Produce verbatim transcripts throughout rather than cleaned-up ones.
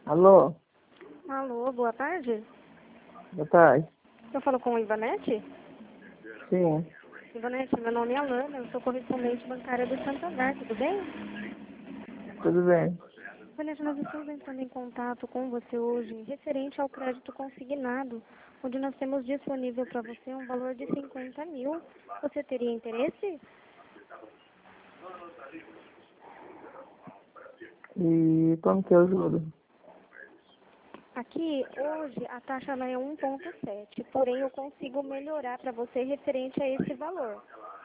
Alô? Alô, boa tarde. Boa tarde. Eu falo com a Ivanete? Sim, Ivanete, meu nome é Alana, eu sou correspondente bancária do Santander, tudo bem? tudo bem. Ivanete, nós estamos entrando em contato com você hoje referente ao crédito consignado, onde nós temos disponível para você um valor de cinquenta mil. Você teria interesse? E como que eu juro? Aqui, hoje, a taxa ela é um ponto sete, porém eu consigo melhorar para você referente a esse valor.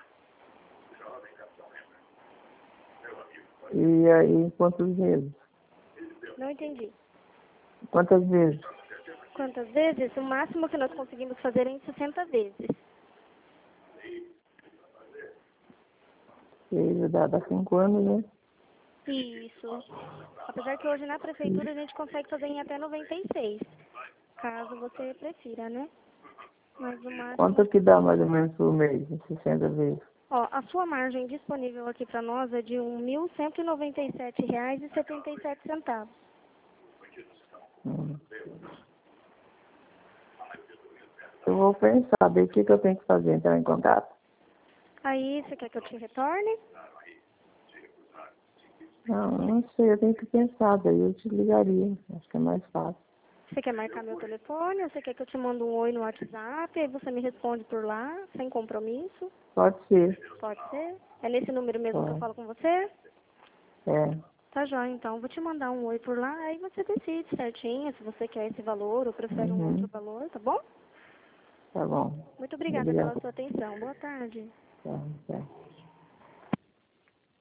E aí, quantos vezes? Não entendi. Quantas vezes? Quantas vezes? O máximo que nós conseguimos fazer é em sessenta vezes. E dá, dá cinco anos, né? Isso. Apesar que hoje na prefeitura a gente consegue fazer em até noventa e seis, caso você prefira, né? Mas o Quanto máximo... que dá mais ou menos por mês, em sessenta vezes? Ó, a sua margem disponível aqui para nós é de um mil cento e noventa e sete reais e setenta e sete centavos. Hum. Eu vou pensar, ver o que, que eu tenho que fazer, entrar em contato? Aí, você quer que eu te retorne? Não, não sei, eu tenho que pensar, daí eu te ligaria. Acho que é mais fácil. Você quer marcar meu telefone ou você quer que eu te mande um oi no WhatsApp? Aí você me responde por lá, sem compromisso? Pode ser. Pode ser? É nesse número mesmo que eu Pode. falo com você? É, Tá jóia, então. Vou te mandar um oi por lá, aí você decide certinho se você quer esse valor ou prefere um outro uhum, valor, tá bom? tá bom. Muito obrigada pela Obrigado. sua atenção. Boa tarde. Tá, tá.